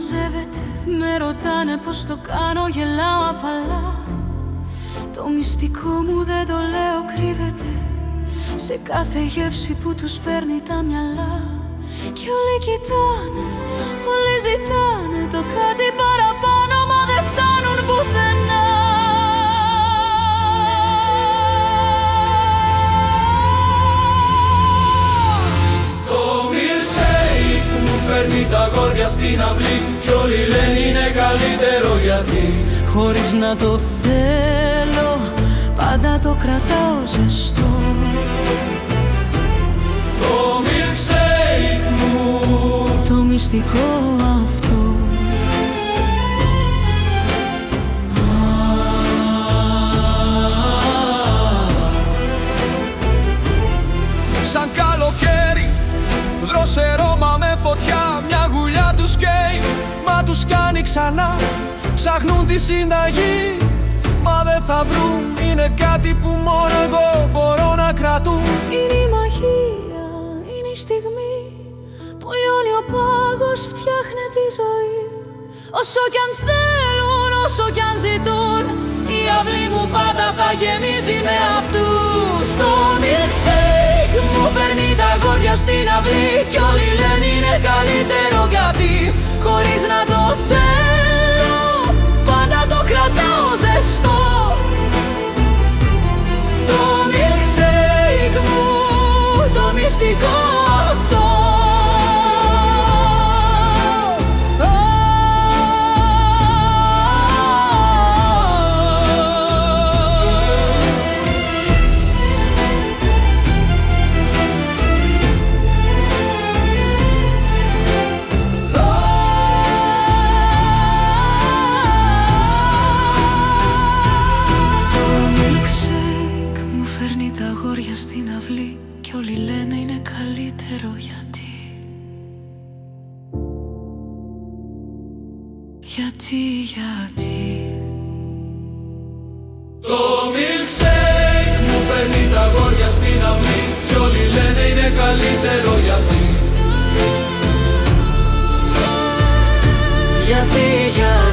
μαζεύεται. Με ρωτάνε πως το κάνω, γελάω απαλά. Το μυστικό μου δεν το λέω, κρύβεται σε κάθε γεύση που τους παίρνει τα μυαλά. Κι όλοι κοιτάνε, όλοι ζητάνε το κάτι παραπάνω, μα δεν φτάνουν πουθενά. Το milkshake μου φέρνει τα αγόρια στην αυλή κι όλοι λένε είναι καλύτερο γιατί χωρίς να το θέλω, πάντα το κρατάω ζεστό. Το milkshake μου, το μυστικό αυτό. Σαν καλοκαίρι, δροσερό μα με φωτιά, μια γουλιά τους καίει, μα τους κάνει ξανά. Ψάχνουν τη συνταγή, μα δεν θα βρουν, είναι κάτι που μόνο εγώ μπορώ να κρατούν. Είναι η μαγεία, είναι η στιγμή που λιώνει ο πάγος, φτιάχνει τη ζωή. Όσο κι αν θέλουν, όσο κι αν ζητούν, η αυλή μου πάντα θα γεμίζει με αυτούς. Το milkshake μου φέρνει τα αγόρια στην αυλή κι όλοι λένε είναι καλύτερο γιατί χωρίς να το θέλω, πάντα το κρατάω ζεστό. Το milkshake μου, το μυστικό αυτό. Στην αυλή κι όλοι λένε είναι καλύτερο γιατί Το milkshake μου φέρνει τα αγόρια στην αυλή κι όλοι λένε είναι καλύτερο γιατί